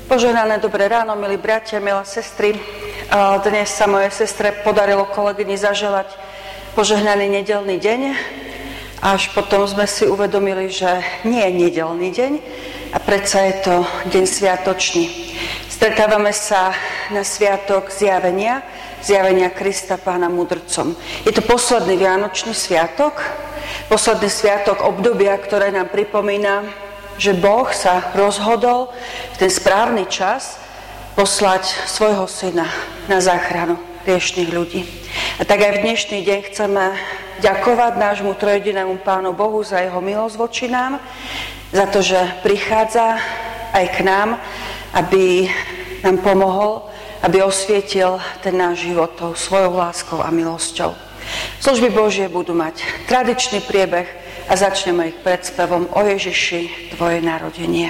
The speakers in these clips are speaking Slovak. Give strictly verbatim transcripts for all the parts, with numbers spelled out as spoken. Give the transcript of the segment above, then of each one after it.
Požehnané dobré ráno, milí bratia, milé sestry. Dnes sa mojej sestre podarilo kolegyni zaželať požehnaný nedeľný deň. Až potom sme si uvedomili, že nie je nedeľný deň a predsa je to deň sviatočný. Stretávame sa na sviatok zjavenia, zjavenia Krista Pána mudrcom. Je to posledný vianočný sviatok, posledný sviatok obdobia, ktoré nám pripomína, že Boh sa rozhodol v ten správny čas poslať svojho syna na záchranu hriešnych ľudí. A tak aj v dnešný deň chceme ďakovať nášmu trojjedinému Pánu Bohu za jeho milosť voči nám, za to, že prichádza aj k nám, aby nám pomohol, aby osvietil ten náš život tou svojou láskou a milosťou. Služby Božie budú mať tradičný priebeh a začneme ich predspevom o Ježiši, tvoje narodenie.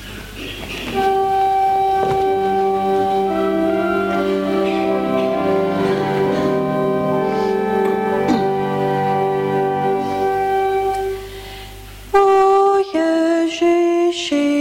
O Ježiši,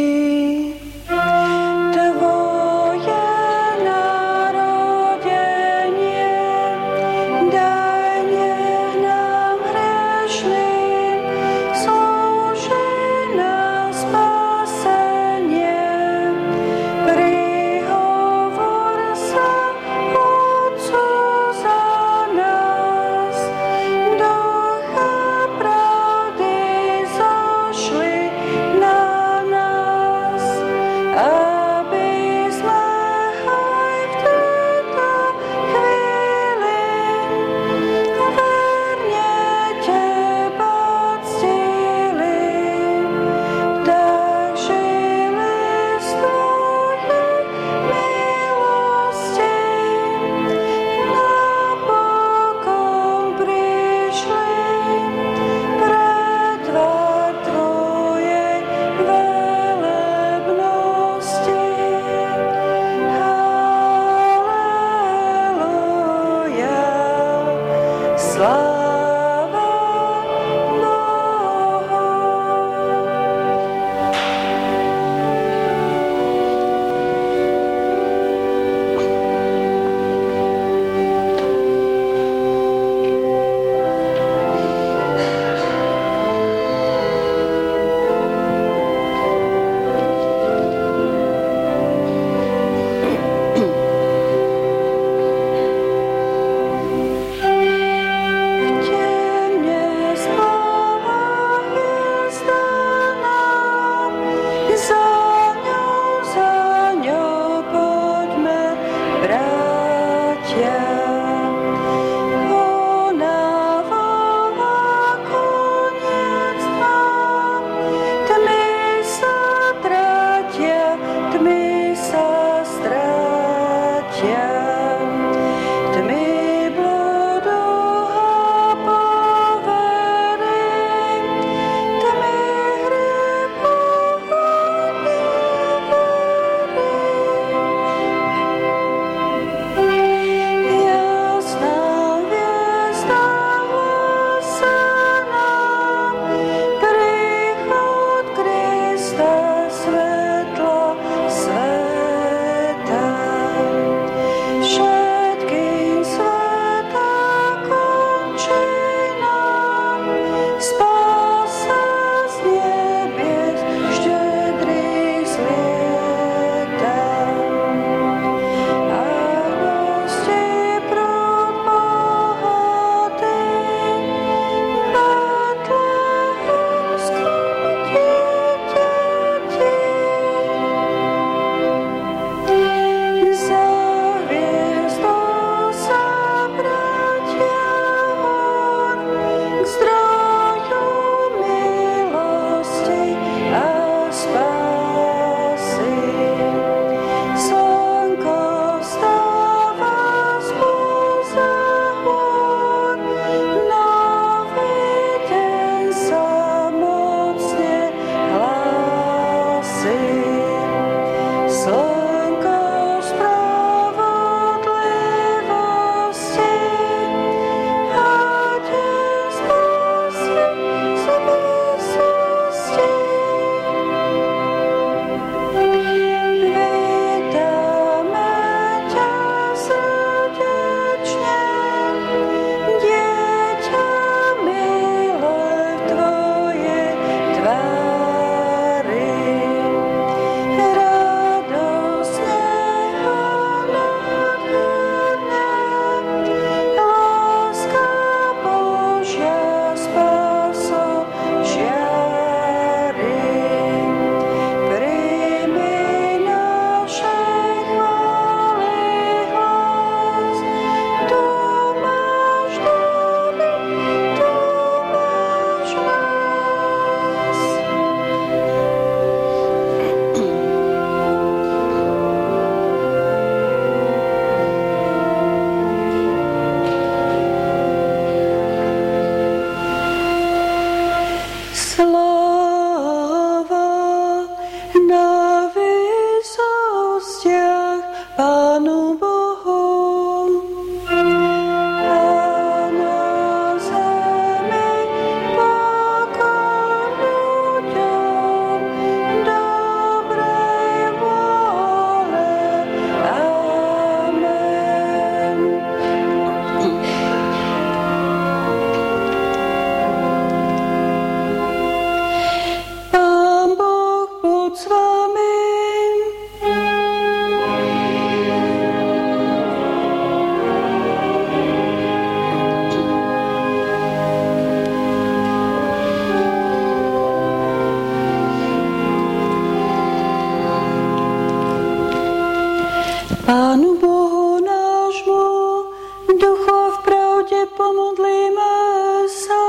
Pánu Bohu nášmu, duchu a v pravde pomodlíme sa.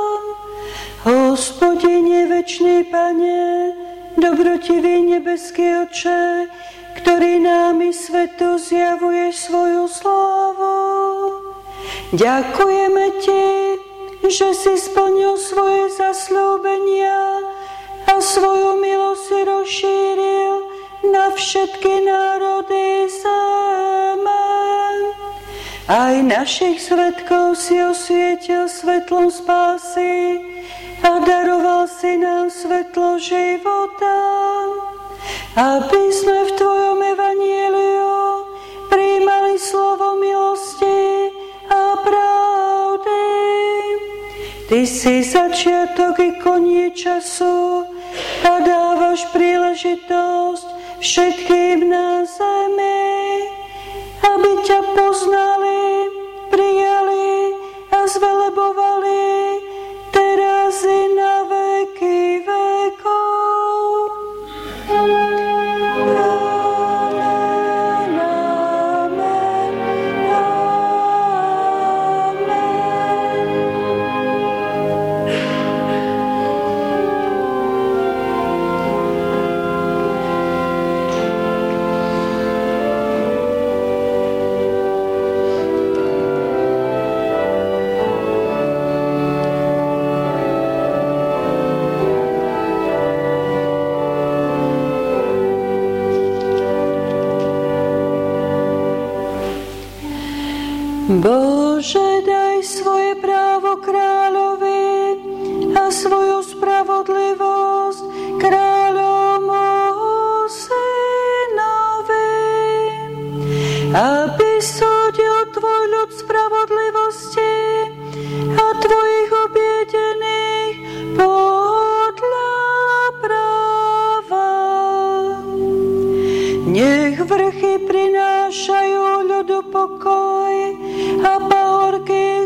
Hospodine, večný Pane, dobrotivý nebeský Oče, ktorý nám i svetu zjavuje svoju slávu. Ďakujeme Ti, že si splnil svoje zasľúbenia a svoju milosť si rozšíril na všetky národy zeme. Aj našich svedkov si osvietil svetlom spásy a daroval si nám svetlo života, aby sme v Tvojom evanjeliu prijímali slovo milosti a pravdy. Ty si začiatok i koniec času a dávaš príležitosť všetkým na zemi, aby ťa poznali, prijali a zvelebovali teraz i na veky vekov. Amen, amen, Bože, daj svoje právo kráľovi a svoju spravodlivosť kráľovmu synovi, aby súdil tvoj ľud spravodlivosti a tvojich objedených podľa práva. Nech vrchy prinášajú ľudu pokoj a pahorky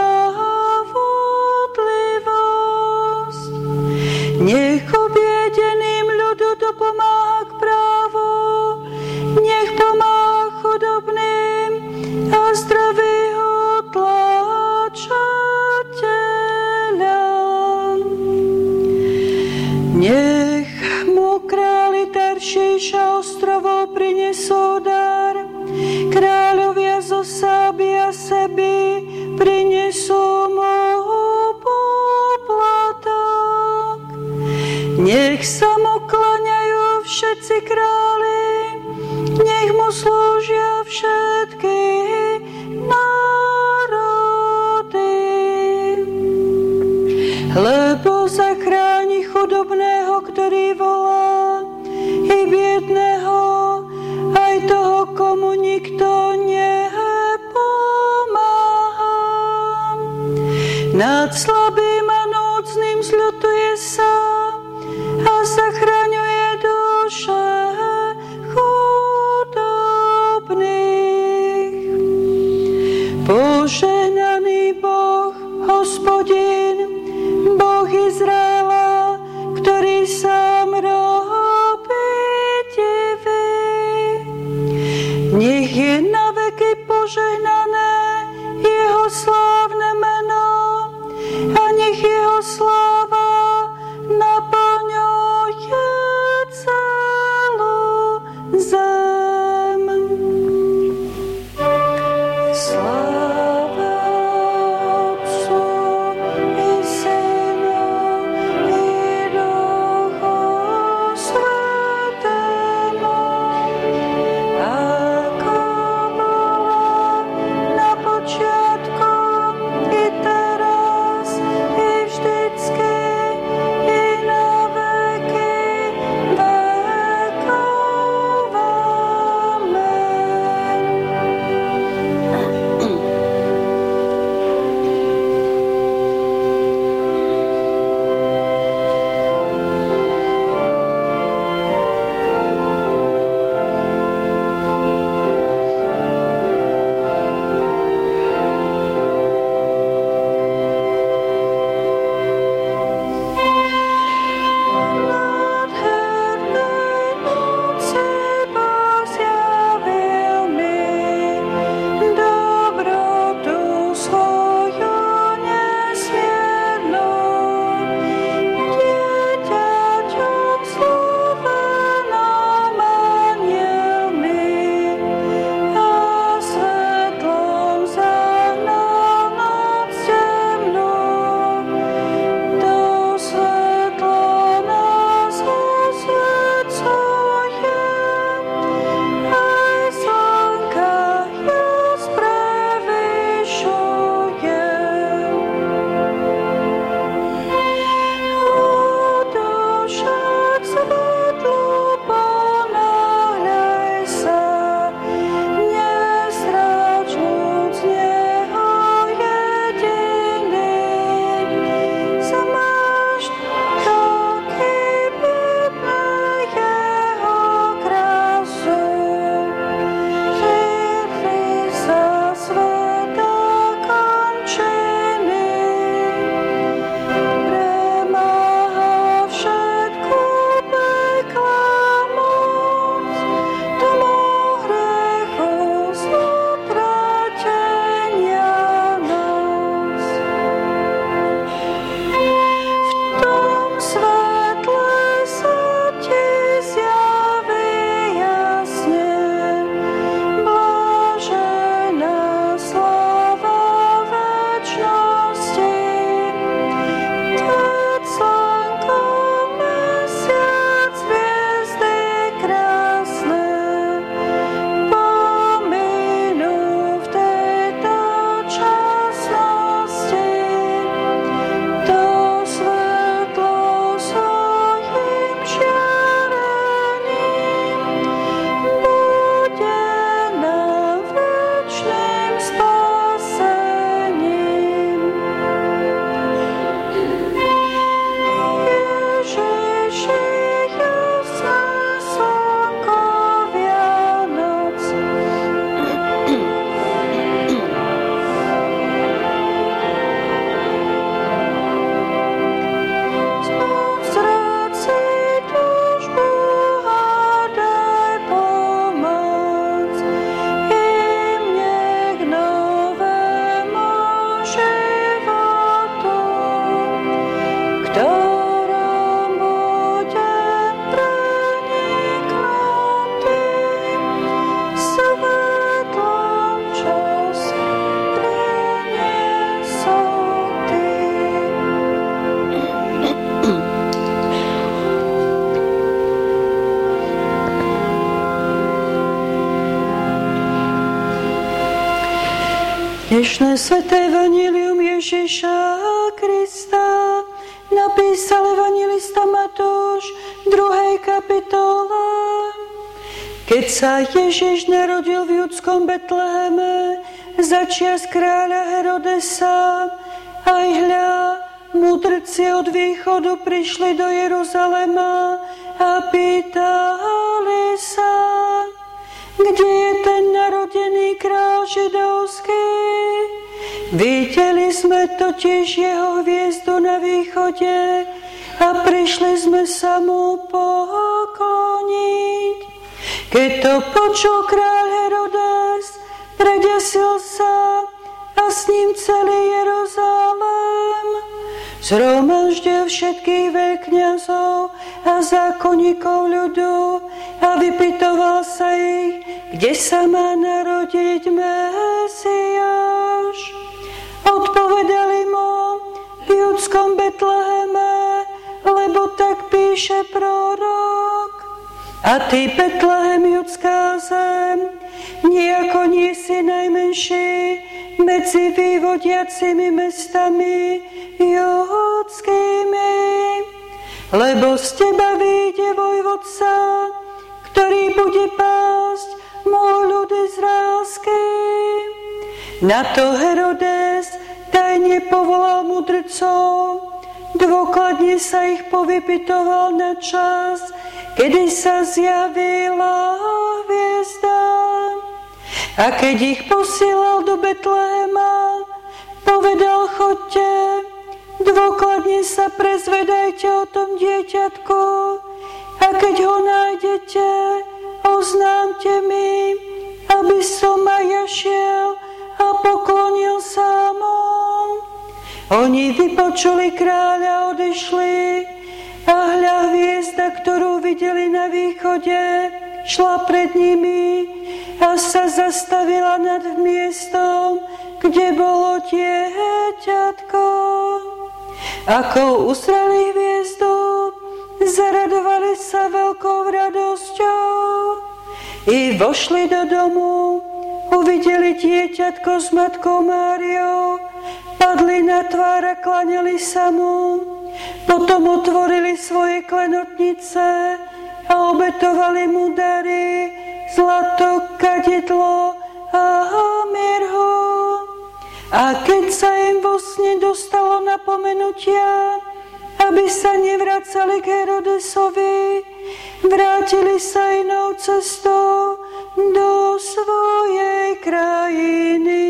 spravodlivosť. Nech objedeným ľudu dopomáha k právu, nech pomáha chudobným a zdravého tlačateľom. Nech mu králi Taršíša ostrovov prinesú dar, kráľovia zo Sáby a Seby prinesú mu poplatok. Nech sa mu klaňajú všetci králi, nech mu slúžia všetky národy. Lebo zachráni chudobného, ktorý volá, i biedného, aj toho, komu nikto nepomáha. Nad slabým a núdznym zľutuje sa a zachraňuje duše chudobných. Požehnaný Boh, Hospodin, Boh Izraela, ktorý sám robí divy. Nech je na veky požehnané jeho slávne meno a nech jeho sláva naplňuje celú zem. Sláva Otcu i Synu i Duchu Svätému, ako bola Dnešné sväté evanjelium Ježiša Krista napísal evanjelista Matúš v druhej kapitole. Keď sa Ježiš narodil v judskom Betleheme za čias kráľa Herodesa, aj hľa, múdrci od východu prišli do Jeruzalema a pýtali sa, kde je ten narodený kráľ židovský? Videli sme totiž jeho hviezdu na východe a prišli sme sa mu pokloniť. Keď to počul kráľ Herodes, predesil sa a s ním celý Jeruzalém. Zhromaždil všetkých veľkňazov a zákonníkov ľudu a vypytoval sa ich, kde sa má narodiť Mesiáš. Odpovedali mu v judskom Betleheme, lebo tak píše prorok. A ty, Betlehem, judská zem, nejako nie si najmenší medzi vyvodiacimi mestami judskými, lebo z teba vyjde vojvodca, ktorý bude pásť môj ľud izraelský. Na to Herodes tajne povolal mudrcov, dôkladne sa ich povypytoval na čas, kedy sa zjavila hviezda. A keď ich posielal do Betlehema, povedal, choďte, dôkladne sa prezvedajte o tom dieťatku a keď ho nájdete, oznámte mi, aby som aj ja šiel a poklonil sa mu. Oni vypočuli kráľa a odišli a hľa hviezda, ktorú videli na východe, šla pred nimi a sa zastavila nad miestom, kde bolo dieťatko. Ako uzreli hviezdu, zaradovali sa veľkou radosťou. I vošli do domu, uvideli dieťatko s matkou Máriou, padli na tvár a klaňali sa mu. Potom otvorili svoje klenotnice a obetovali mu dary, zlato, kadidlo a mirhu. A keď sa im vo sne dostalo napomenutia, aby sa nevracali k Herodesovi, vrátili sa inou cestou do svojej krajiny.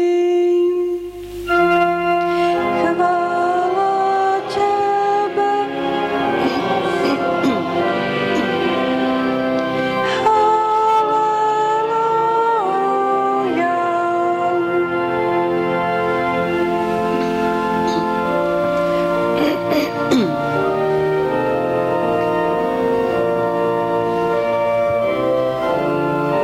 Chvála tebe, haleluja.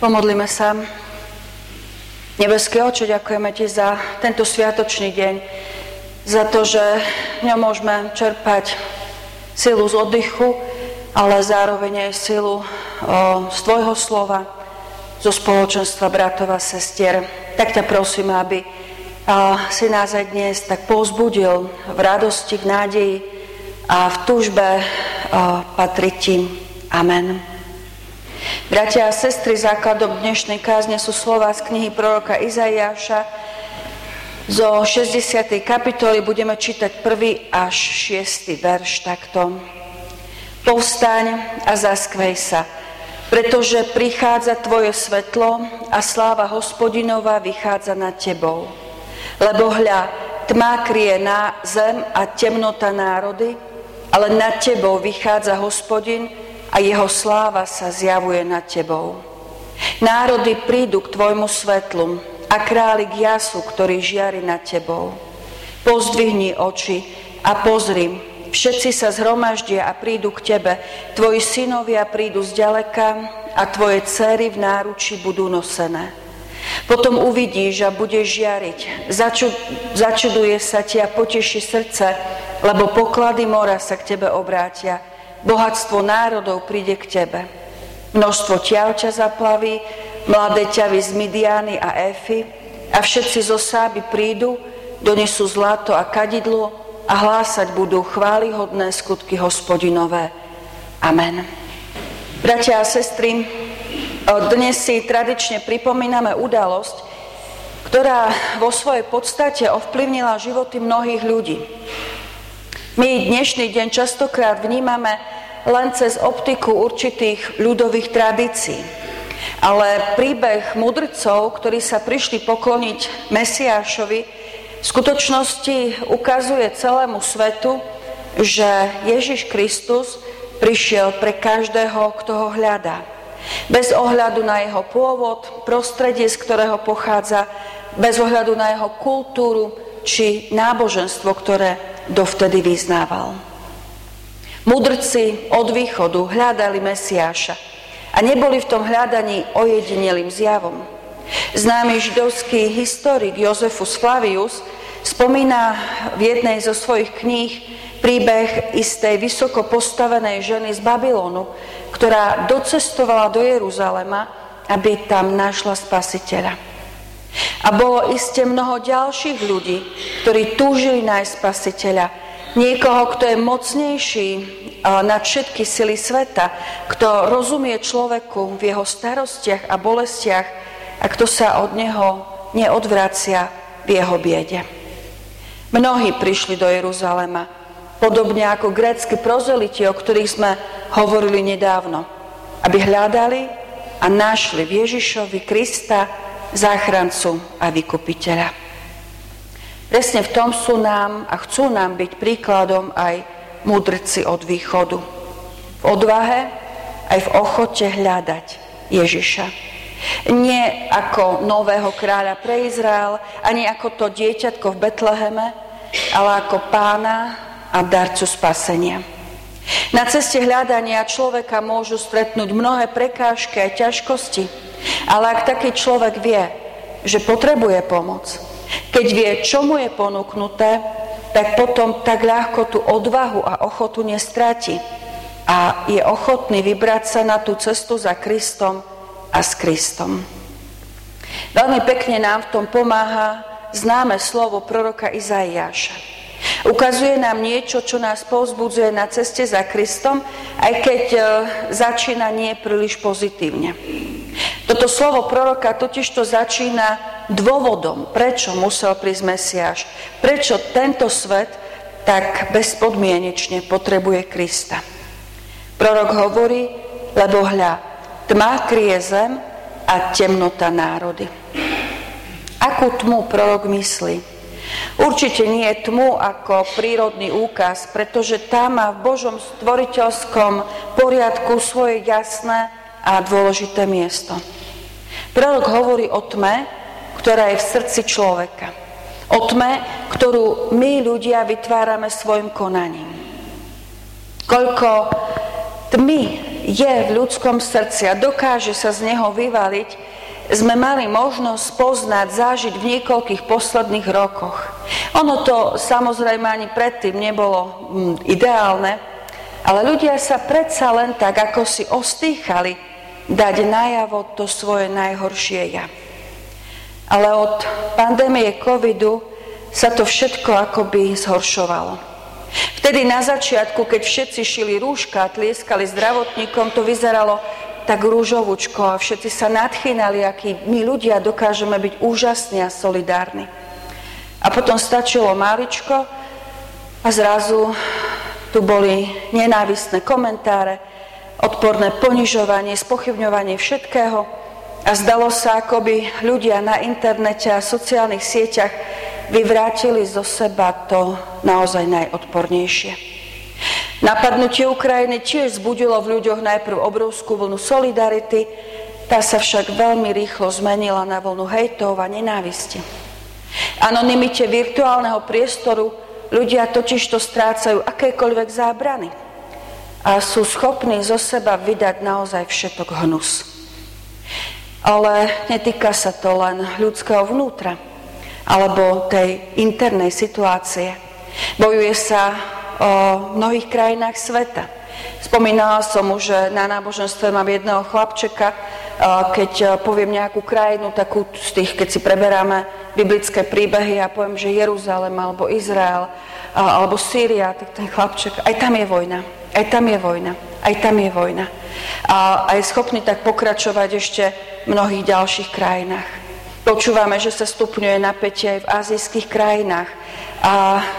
Pomodlíme sa. Nebeský Otče, ďakujeme Ti za tento sviatočný deň, za to, že v ňom môžeme čerpať silu z oddychu, ale zároveň aj silu o, z Tvojho slova, zo spoločenstva bratov a sestier. Tak ťa prosím, aby o, si nás aj dnes tak povzbudil v radosti, v nádeji a v túžbe o, patriť Ti. Amen. Bratia a sestry, základom dnešnej kázne sú slová z knihy proroka Izaiáša. Zo šesťdesiatej kapitoly budeme čítať prvý až šiesty verš takto. Povstaň a zaskvej sa, pretože prichádza tvoje svetlo a sláva Hospodinova vychádza nad tebou. Lebo hľa, tma kryje na zem a temnota národy, ale nad tebou vychádza Hospodin a jeho sláva sa zjavuje nad tebou. Národy prídu k tvojmu svetlu a králik jasu, ktorý žiari nad tebou. Pozdvihni oči a pozri, všetci sa zhromaždia a prídu k tebe. Tvoji synovia prídu zďaleka a tvoje dcery v náruči budú nosené. Potom uvidíš a budeš žiariť. Začu, začuduje sa ti a poteší srdce, lebo poklady mora sa k tebe obrátia. Bohatstvo národov príde k tebe. Množstvo ťav ťa zaplaví, mladé ťavy z Midiany a Éfy a všetci zo Sáby prídu, donesú zlato a kadidlo a hlásať budú chválihodné skutky Hospodinové. Amen. Bratia a sestry, dnes si tradične pripomíname udalosť, ktorá vo svojej podstate ovplyvnila životy mnohých ľudí. My dnešný deň častokrát vnímame len cez optiku určitých ľudových tradícií. Ale príbeh mudrcov, ktorí sa prišli pokloniť Mesiášovi, v skutočnosti ukazuje celému svetu, že Ježiš Kristus prišiel pre každého, kto ho hľadá. Bez ohľadu na jeho pôvod, prostredie, z ktorého pochádza, bez ohľadu na jeho kultúru či náboženstvo, ktoré dovtedy vyznával. Mudrci od východu hľadali Mesiáša a neboli v tom hľadaní ojedinelým zjavom. Známy židovský historik Jozefus Flavius spomína v jednej zo svojich kníh príbeh istej vysoko postavenej ženy z Babylonu, ktorá docestovala do Jeruzalema, aby tam našla Spasiteľa. A bolo iste mnoho ďalších ľudí, ktorí túžili nájsť Spasiteľa. Niekoho, kto je mocnejší nad všetky sily sveta, kto rozumie človeku v jeho starostiach a bolestiach a kto sa od neho neodvracia v jeho biede. Mnohí prišli do Jeruzalema, podobne ako grécki prozeliti, o ktorých sme hovorili nedávno, aby hľadali a našli v Ježišovi Krista záchrancu a vykupiteľa. Presne v tom sú nám a chcú nám byť príkladom aj mudrci od východu. V odvahe aj v ochote hľadať Ježiša. Nie ako nového kráľa pre Izrael, ani ako to dieťatko v Betleheme, ale ako pána a darcu spasenia. Na ceste hľadania človeka môžu stretnúť mnohé prekážky a ťažkosti, ale ak taký človek vie, že potrebuje pomoc, keď vie, čo mu je ponúknuté, tak potom tak ľahko tú odvahu a ochotu nestratí a je ochotný vybrať sa na tú cestu za Kristom a s Kristom. Veľmi pekne nám v tom pomáha známe slovo proroka Izaiáša. Ukazuje nám niečo, čo nás povzbudzuje na ceste za Kristom, aj keď e, začína nie príliš pozitívne. Toto slovo proroka totižto začína dôvodom, prečo musel prísť Mesiáš, prečo tento svet tak bezpodmienečne potrebuje Krista. Prorok hovorí, lebo hľa, tma kryje zem a temnota národy. Akú tmu prorok myslí? Určite nie je tmu ako prírodný úkaz, pretože tá má v Božom stvoriteľskom poriadku svoje jasné a dôležité miesto. Prorok hovorí o tme, ktorá je v srdci človeka. O tme, ktorú my ľudia vytvárame svojim konaním. Koľko tmy je v ľudskom srdci a dokáže sa z neho vyvaliť, sme mali možnosť poznať, zažiť v niekoľkých posledných rokoch. Ono to samozrejme ani predtým nebolo ideálne, ale ľudia sa predsa len tak, ako si ostýchali, dať najavo to svoje najhoršie ja. Ale od pandémie covidu sa to všetko akoby zhoršovalo. Vtedy na začiatku, keď všetci šili rúška a tlieskali zdravotníkom, to vyzeralo tak rúžovúčko a všetci sa nadchýnali, akí my ľudia dokážeme byť úžasní a solidárni. A potom stačilo máličko a zrazu tu boli nenávistné komentáre, odporné ponižovanie, spochybňovanie všetkého a zdalo sa, ako by ľudia na internete a sociálnych sieťach vyvrátili zo seba to naozaj najodpornejšie. Napadnutie Ukrajiny tiež vzbudilo v ľuďoch najprv obrovskú vlnu solidarity, tá sa však veľmi rýchlo zmenila na vlnu hejtov a nenávisti. Anonymite virtuálneho priestoru ľudia totižto strácajú akékoľvek zábrany a sú schopní zo seba vydať naozaj všetok hnus. Ale netýka sa to len ľudského vnútra alebo tej internej situácie. Bojuje sa o mnohých krajinách sveta. Spomínala som už, že na náboženstve mám jedného chlapčeka, keď poviem nejakú krajinu, takú z tých, keď si preberáme biblické príbehy a poviem, že Jeruzalém, alebo Izrael, alebo Sýria, tak ten chlapček, aj tam je vojna, aj tam je vojna, aj tam je vojna. A je schopný tak pokračovať ešte v mnohých ďalších krajinách. Počúvame, že sa stupňuje napätie aj v azijských krajinách a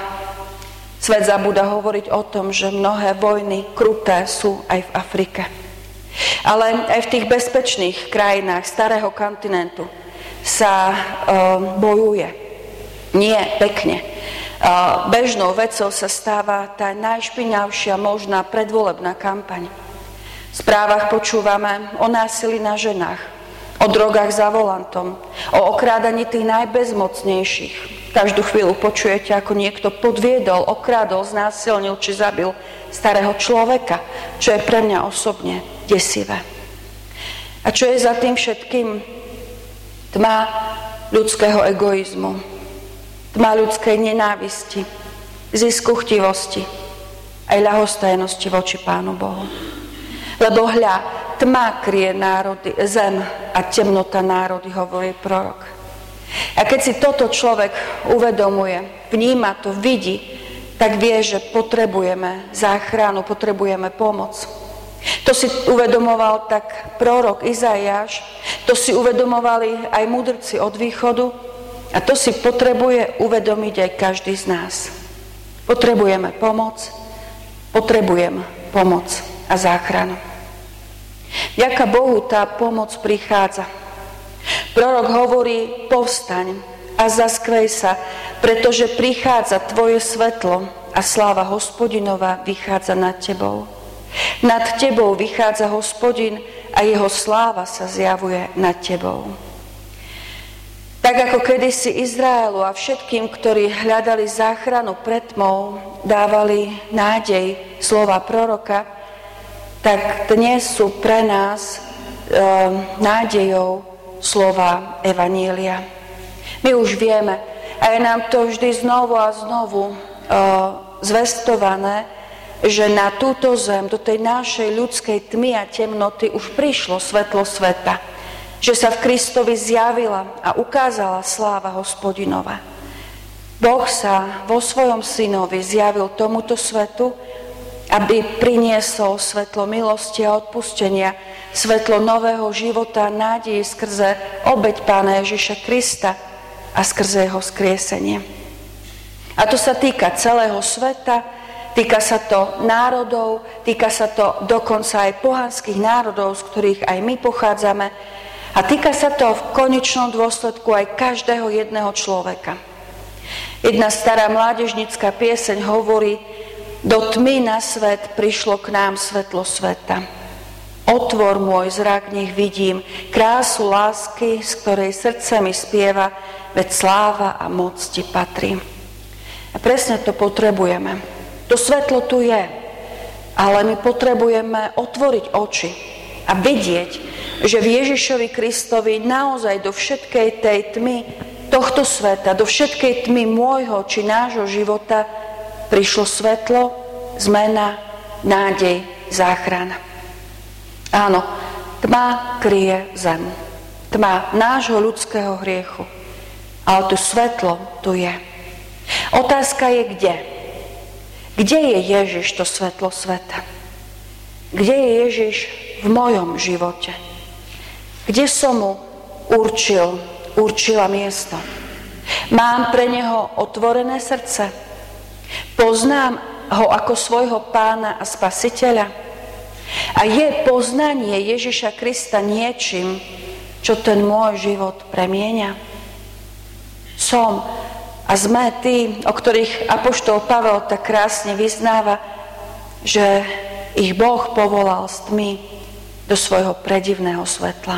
svet zabúda hovoriť o tom, že mnohé vojny kruté sú aj v Afrike. Ale aj v tých bezpečných krajinách starého kontinentu sa uh, bojuje. Nie pekne. Uh, bežnou vecou sa stáva tá najšpinavšia možná predvolebná kampaň. V správach počúvame o násilí na ženách, o drogách za volantom, o okrádaní tých najbezmocnejších. Každú chvíľu počujete, ako niekto podviedol, okrádol, znásilnil či zabil starého človeka, čo je pre mňa osobne desivé. A čo je za tým všetkým? Tma ľudského egoizmu, tma ľudskej nenávisti, ziskuchtivosti aj ľahostajnosti voči Pánu Bohu. Lebo hľa, tma kryje národy, zem a temnota národy, hovorí prorok. A keď si toto človek uvedomuje, vníma to, vidí, tak vie, že potrebujeme záchranu, potrebujeme pomoc. To si uvedomoval tak prorok Izaiáš, to si uvedomovali aj mudrci od východu a to si potrebuje uvedomiť aj každý z nás. Potrebujeme pomoc, potrebujem pomoc a záchranu. Vďaka Bohu tá pomoc prichádza. Prorok hovorí, povstaň a zaskvej sa, pretože prichádza tvoje svetlo a sláva Hospodinova vychádza nad tebou. Nad tebou vychádza Hospodin a jeho sláva sa zjavuje nad tebou. Tak ako kedysi Izraelu a všetkým, ktorí hľadali záchranu pred tmou, dávali nádej slova proroka, tak dnes sú pre nás e, nádejou slova Evanília. My už vieme a je nám to vždy znovu a znovu e, zvestované, že na túto zem, do tej našej ľudskej tmy a temnoty už prišlo svetlo sveta. Že sa v Kristovi zjavila a ukázala sláva Hospodinova. Boh sa vo svojom synovi zjavil tomuto svetu, aby priniesol svetlo milosti a odpustenia, svetlo nového života a nádeje skrze obeť Pána Ježiša Krista a skrze jeho skriesenie. A to sa týka celého sveta, týka sa to národov, týka sa to dokonca aj pohanských národov, z ktorých aj my pochádzame, a týka sa to v konečnom dôsledku aj každého jedného človeka. Jedna stará mládežnícka pieseň hovorí: do tmy na svet prišlo k nám svetlo sveta. Otvor môj zrak, nech vidím krásu lásky, z ktorej srdce mi spieva, veď sláva a moc ti patrí. A presne to potrebujeme. To svetlo tu je. ale my potrebujeme otvoriť oči a vidieť, že v Ježišovi Kristovi naozaj do všetkej tej tmy tohto sveta, do všetkej tmy môjho či nášho života prišlo svetlo, zmena, nádej, záchrana. Áno, tma kryje zem. Tma nášho ľudského hriechu. Ale tu svetlo tu je. Otázka je kde? Kde je Ježiš, to svetlo sveta? Kde je Ježiš v mojom živote? Kde som mu určil, určila miesto? Mám pre neho otvorené srdce? Poznám ho ako svojho pána a spasiteľa? A je poznanie Ježiša Krista niečím, čo ten môj život premieňa? Som a sme tí, o ktorých apoštol Pavel tak krásne vyznáva, že ich Boh povolal z tmy do svojho predivného svetla.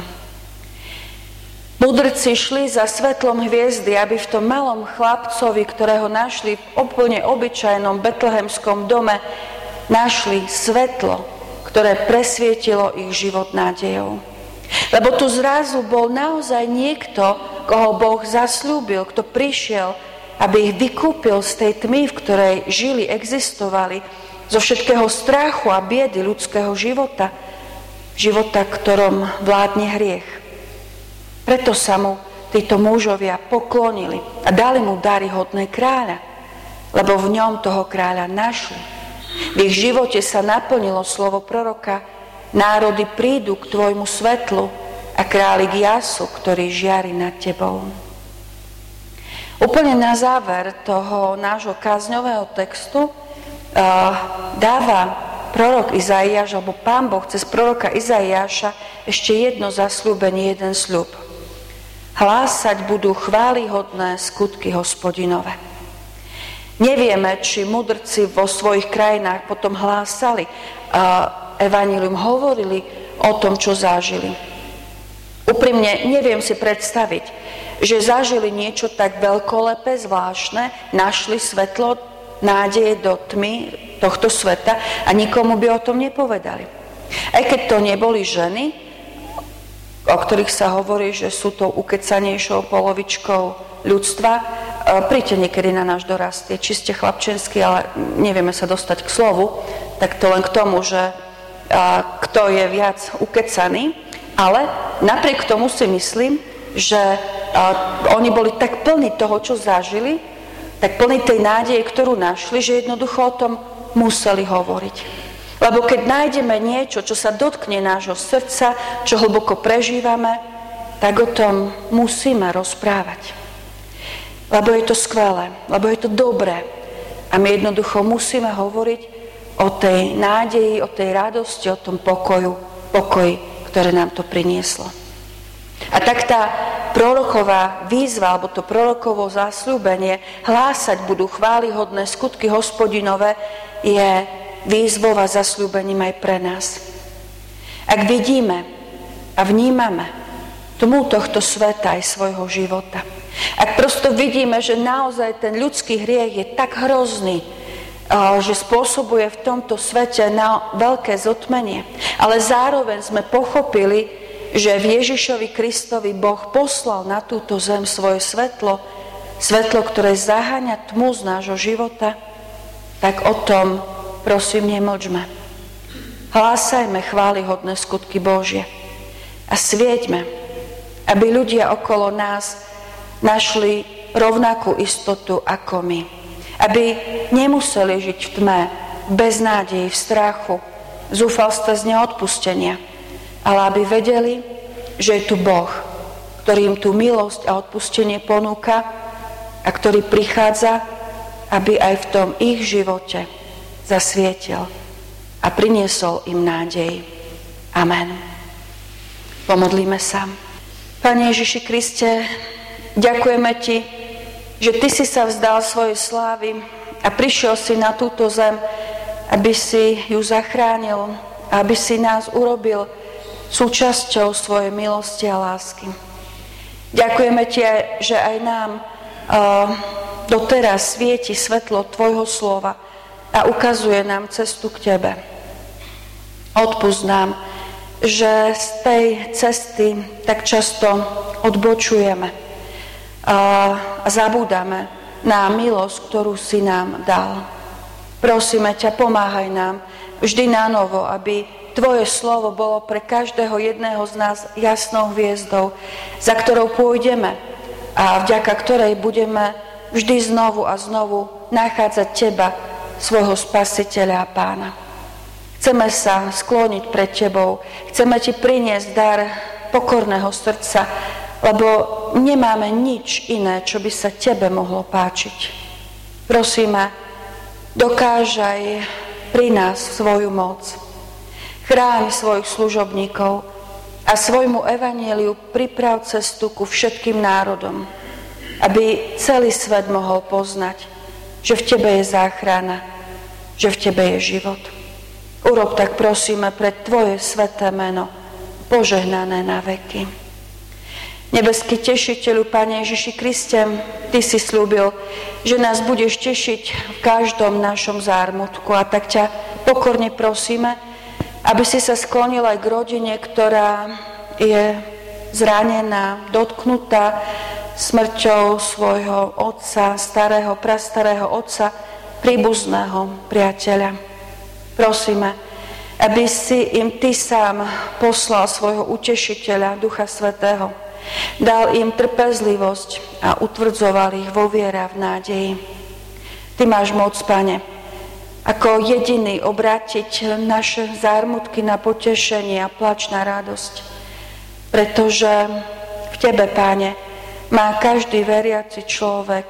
Mudrci šli za svetlom hviezdy, aby v tom malom chlapcovi, ktorého našli v úplne obyčajnom betlehemskom dome, našli svetlo, ktoré presvietilo ich život nádejou. Lebo tu zrazu bol naozaj niekto, koho Boh zasľúbil, kto prišiel, aby ich vykúpil z tej tmy, v ktorej žili, existovali, zo všetkého strachu a biedy ľudského života, života, ktorom vládne hriech. Preto sa mu títo mužovia poklonili a dali mu dary hodné kráľa, lebo v ňom toho kráľa našli. V ich živote sa naplnilo slovo proroka: národy prídu k tvojmu svetlu a králik jasu, ktorý žiari nad tebou. Úplne na záver toho nášho kázňového textu uh, dáva prorok Izaiáš, alebo Pán Boh cez proroka Izaiáša ešte jedno zasľúbenie, jeden sľub. Hlásať budú chválihodné skutky Hospodinové. Nevieme, či mudrci vo svojich krajinách potom hlásali uh, evanjelium, hovorili o tom, čo zažili. Úprimne neviem si predstaviť, že zažili niečo tak veľkolepé, zvláštne, našli svetlo, nádeje do tmy tohto sveta a nikomu by o tom nepovedali. Aj keď to neboli ženy, o ktorých sa hovorí, že sú tou ukecanejšou polovičkou ľudstva, príďte niekedy na náš dorast, je čiste chlapčenský, ale nevieme sa dostať k slovu, tak to len k tomu, že kto je viac ukecaný, ale napriek tomu si myslím, že oni boli tak plní toho, čo zažili, tak plní tej nádeje, ktorú našli, že jednoducho o tom museli hovoriť. Lebo keď nájdeme niečo, čo sa dotkne nášho srdca, čo hlboko prežívame, tak o tom musíme rozprávať. Lebo je to skvelé, lebo je to dobré. A my jednoducho musíme hovoriť o tej nádeji, o tej radosti, o tom pokoju, pokoji, ktoré nám to prinieslo. A tak tá proroková výzva, alebo to prorokovo zasľúbenie, hlásať budú chválihodné skutky Hospodinové, je výzvou a zasľúbením aj pre nás. Ak vidíme a vnímame tmu tohto sveta aj svojho života, ak prosto vidíme, že naozaj ten ľudský hriech je tak hrozný, že spôsobuje v tomto svete na veľké zotmenie, ale zároveň sme pochopili, že v Ježišovi Kristovi Boh poslal na túto zem svoje svetlo, svetlo, ktoré zaháňa tmu z nášho života, tak o tom prosím nemlčme. Hlásajme chválihodné skutky Božie a svieťme, aby ľudia okolo nás našli rovnakú istotu ako my. Aby nemuseli žiť v tme, v beznádeji, v strachu, zúfalstve z neodpustenia, ale aby vedeli, že je tu Boh, ktorý im tú milosť a odpustenie ponúka a ktorý prichádza, aby aj v tom ich živote zasvietil a priniesol im nádej. Amen. Pomodlíme sa. Pane Ježiši Kriste, ďakujeme Ti, že Ty si sa vzdal svojej slávy a prišiel si na túto zem, aby si ju zachránil, aby si nás urobil súčasťou svojej milosti a lásky. Ďakujeme Ti, že aj nám uh, doteraz svieti svetlo Tvojho slova a ukazuje nám cestu k Tebe. Odpusť nám, že z tej cesty tak často odbočujeme a zabúdame na milosť, ktorú si nám dal. Prosíme ťa, pomáhaj nám vždy nanovo, aby Tvoje slovo bolo pre každého jedného z nás jasnou hviezdou, za ktorou pôjdeme a vďaka ktorej budeme vždy znovu a znovu nachádzať Teba, svojho Spasiteľa a Pána. Chceme sa skloniť pred Tebou, chceme Ti priniesť dar pokorného srdca, lebo nemáme nič iné, čo by sa Tebe mohlo páčiť. Prosíme, dokážaj pri nás svoju moc. Chráň svojich služobníkov a svojmu evanjeliu priprav cestu ku všetkým národom, aby celý svet mohol poznať, že v Tebe je záchrana, že v Tebe je život. Urob tak, prosíme, pre Tvoje sväté meno, požehnané na veky. Nebeský tešiteľu, Pane Ježiši Kriste, Ty si slúbil, že nás budeš tešiť v každom našom zármutku, a tak ťa pokorne prosíme, aby si sa sklonil aj k rodine, ktorá je zranená, dotknutá smrťou svojho otca, starého, prastarého otca, príbuzného priateľa. Prosíme, aby si im Ty sám poslal svojho utešiteľa, Ducha Svätého. Dal im trpezlivosť a utvrdzoval ich vo viere a v nádeji. Ty máš moc, Pane, ako jediný obrátiť naše zármutky na potešenie a plač na radosť. Pretože v Tebe, Pane, má každý veriaci človek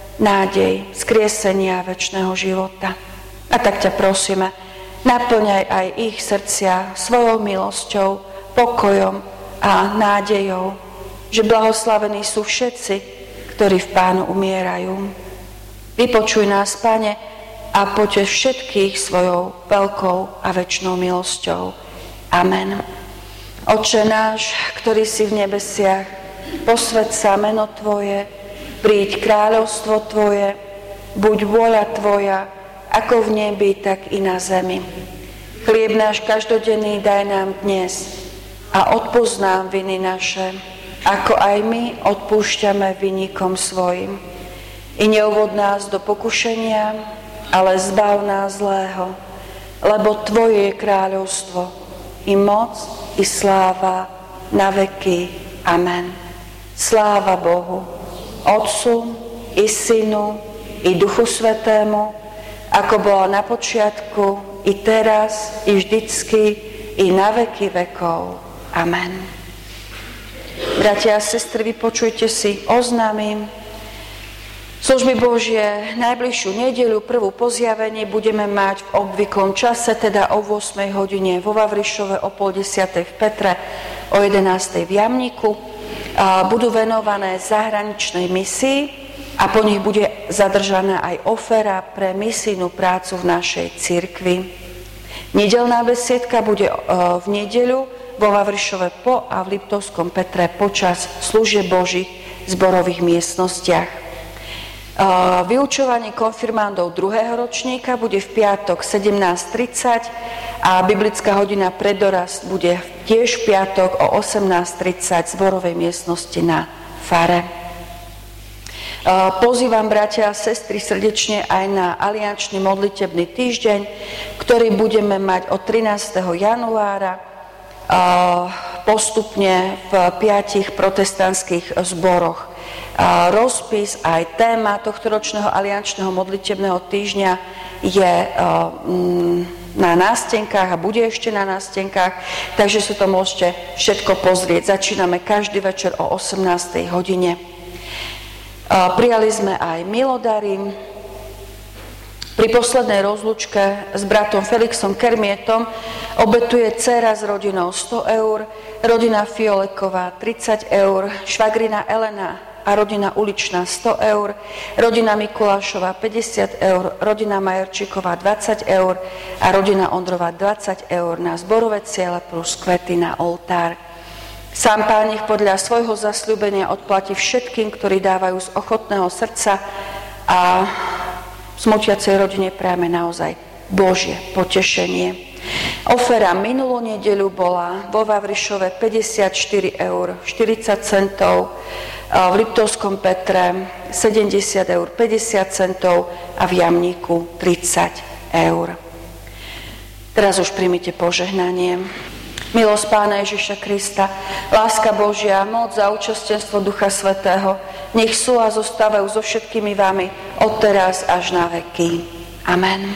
nádej skriesenia večného života. A tak ťa prosíme, naplňaj aj ich srdcia svojou milosťou, pokojom a nádejou, že blahoslavení sú všetci, ktorí v Pánu umierajú. Vypočuj nás, Pane, a poteš všetkých svojou veľkou a večnou milosťou. Amen. Otče náš, ktorý si v nebesiach, posväť sa meno Tvoje, príď kráľovstvo Tvoje, buď vôľa Tvoja, ako v nebi, tak i na zemi. Chlieb náš každodenný daj nám dnes a odpusť nám viny naše, ako aj my odpúšťame vinníkom svojim. I neuvod nás do pokušenia, ale zbav nás zlého, lebo Tvoje je kráľovstvo, i moc, i sláva, na veky. Amen. Sláva Bohu, Otcu, i Synu, i Duchu Svätému, ako bola na počiatku, i teraz, i vždycky, i na veky vekov. Amen. Bratia a sestry, vypočujte si, oznámim. Služby Božie najbližšiu nedeľu, prvú po zjavení, budeme mať v obvyklom čase, teda o ôsmej hodine vo Vavrišove, o pol desiatej v Petre, o jedenástej v Jamniku. A budú venované zahraničnej misii a po nich bude zadržaná aj ofera pre misijnú prácu v našej cirkvi. Nedeľná besiedka bude v nedeľu vo Vavrišove po a v Liptovskom Petre počas služieb Božích v zborových miestnostiach. Vyučovanie konfirmandov druhého ročníka bude v piatok sedemnásť tridsať a biblická hodina pre dorast bude tiež v piatok o osemnásť tridsať v zborovej miestnosti na fare. Pozývam, bratia a sestry, srdečne aj na aliančný modlitebný týždeň, ktorý budeme mať od trinásteho januára postupne v piatich protestantských zboroch. Rozpis aj téma tohto ročného aliančného modlitebného týždňa je na nástenkách a bude ešte na nástenkách, takže si to môžete všetko pozrieť. Začíname každý večer o osemnástej hodine. Prijali sme aj milodary. Pri poslednej rozlučke s bratom Felixom Kermietom obetuje dcéra s rodinou sto eur, rodina Fioleková tridsať eur, švagrina Elena a rodina Uličná sto eur, rodina Mikulášová päťdesiat eur, rodina Majerčíková dvadsať eur a rodina Ondrová dvadsať eur na zborové ciele plus kvety na oltár. Sám Pán ich podľa svojho zasľúbenia odplatí všetkým, ktorí dávajú z ochotného srdca, a smutiacej rodine prajeme naozaj Božie potešenie. Ofera minulú nedeľu bola vo Vavrišove päťdesiatštyri eur štyridsať centov, v Liptovskom Petre sedemdesiat eur päťdesiat centov a v Jamníku tridsať eur. Teraz už príjmite požehnanie. Milosť Pána Ježiša Krista, láska Božia, moc a účastenstvo Ducha Svätého, nech sú a zostávajú so všetkými vami od teraz až na veky. Amen.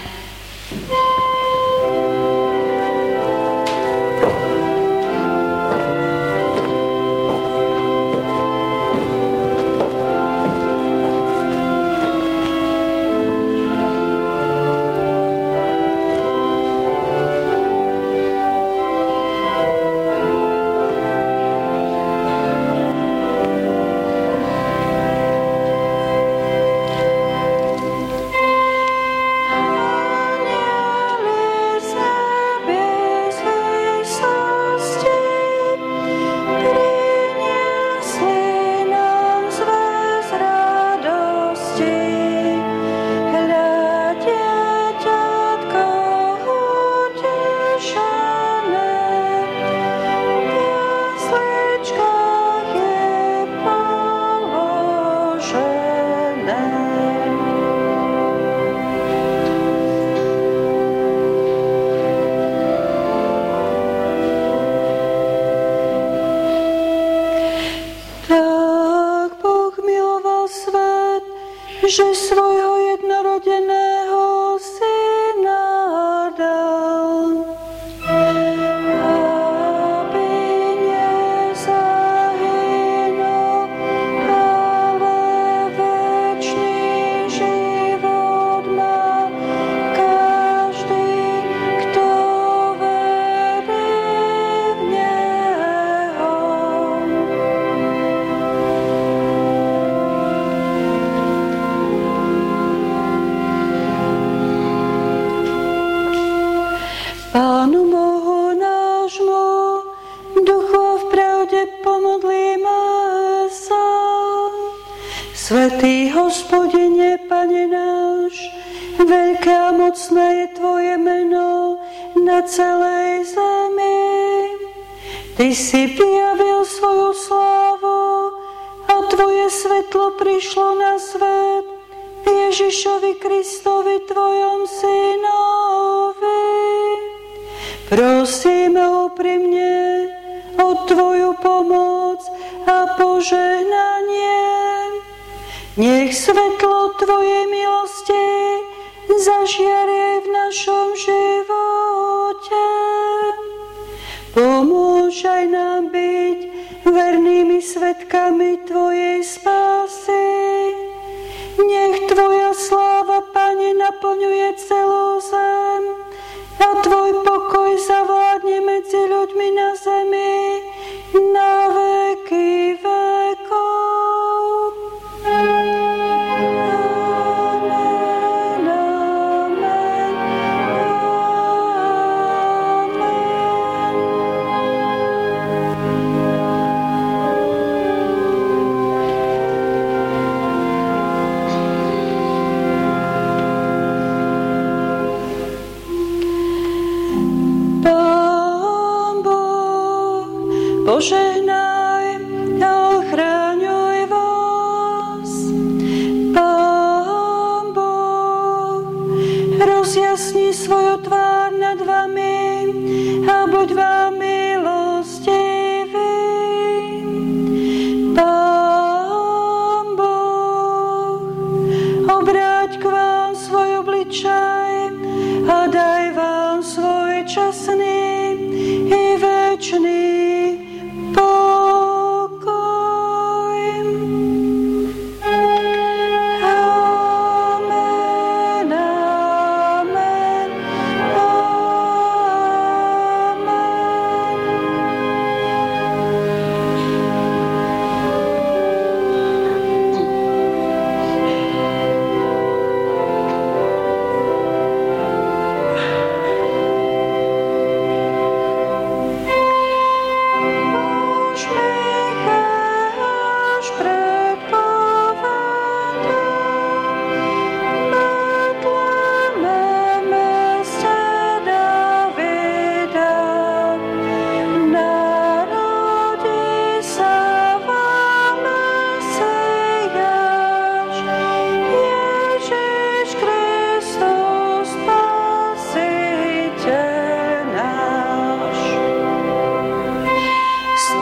Že svojho jednorodeného syna dal, aby nezahynul, ale večný život má každý, kto verí v Neho. Pánu Bohu nášmu, duchu a v pravde pomodlíme sa. Svätý Hospodine, Pane náš, veľké a mocné je Tvoje meno na celej zemi. Ty si vyjavil svoju slávu a Tvoje svetlo prišlo na svet Ježišovi Kristovi, Tvojom synovi. Prosíme úprimne o Tvoju pomoc a požehnanie. Nech svetlo Tvojej milosti zažiarie v našom živote. Pomôž aj nám byť vernými svedkami Tvojej spásy. Nech Tvoja sláva, Pane, naplňuje celú zem a Tvoj pokoj zavládne medzi ľuďmi na zemi na veky vekov. Amen, amen, požehnaj a ochráňuj vás. Pán Boh rozjasni svoju tvár nad vami a buď vám milostivý. Pán Boh obráť k vám svoj obličaj a daj vám svoj časný i večný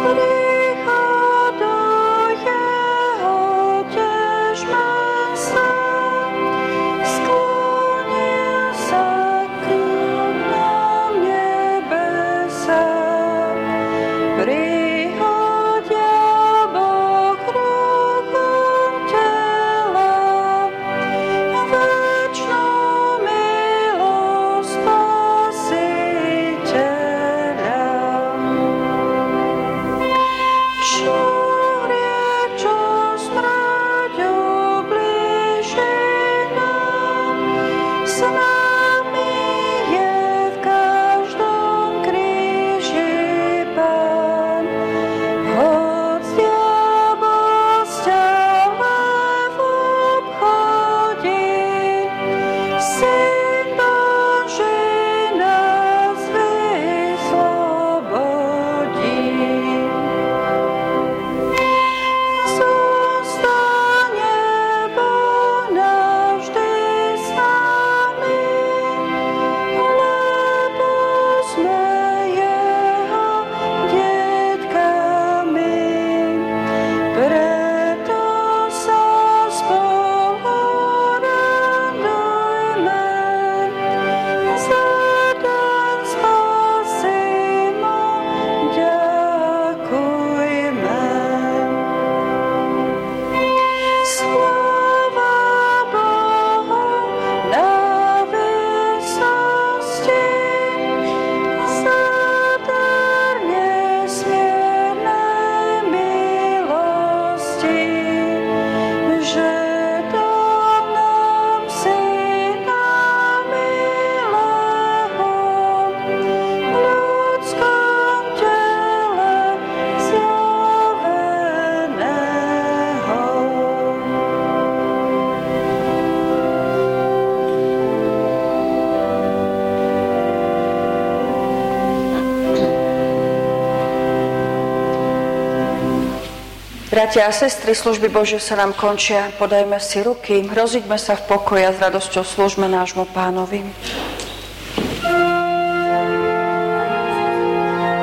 Bratia a sestry, služby Božie sa nám končia. Podajme si ruky, rozíďme sa v pokoji a s radosťou slúžme nášmu Pánovi.